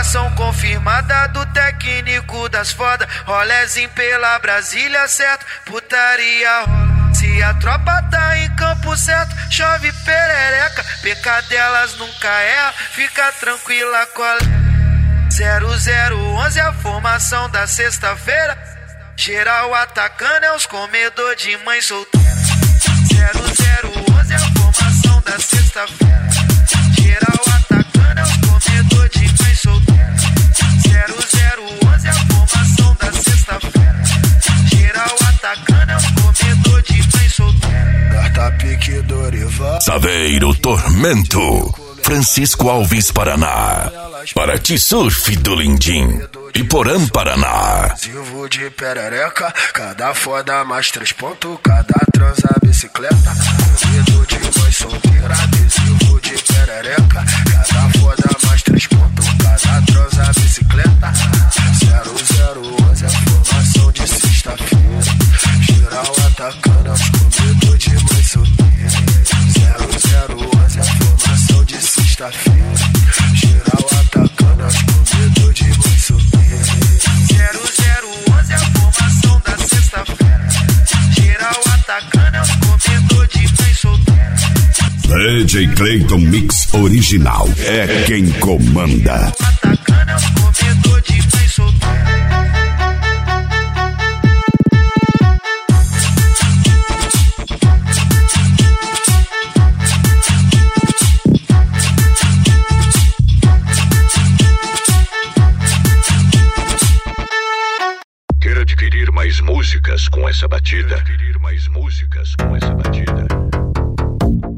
Formação confirmada do técnico das fodas. Rolezinho pela Brasília, certo? Putaria rola. Se a tropa tá em campo certo, chove perereca. Pecadelas nunca erra, fica tranquila, colega. 0011 a formação da sexta-feira. Geral atacando é os comedor de mãe solteira. 0011 a formação da sexta-feira. Geral atacando é os comedor de mãe solteira. 0011 a formação da sexta-feira. Geral atacando é os comedor de mãe solteira. Carta pique Dorival. Saveiro Tormento. Francisco Alves, Paraná. Paraty Surf do Lindim. Iporã, Paraná. Adesivo de perereca, cada foda mais 3 pontos, cada transa bicicleta. Comedor de mãe solteira, adesivo de perereca, cada foda mais 3 pontos, cada transa bicicleta. 0011 a formação de sexta-feira. Geral atacando aos comedor de mãe solteira. 0011 a formação de sexta-feira. Geral atacando aos comedor de mãe solteira. 0011 a formação da sexta-feira. Geral atacando aos comedor de mãe solteira. DJ Clayton Mix Original é quem comanda. Atacando aos comedor de mãe solteira. Quer adquirir mais músicas com essa batida?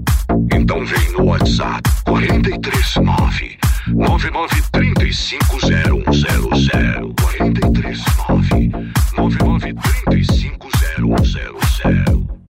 Então vem no WhatsApp 439 9935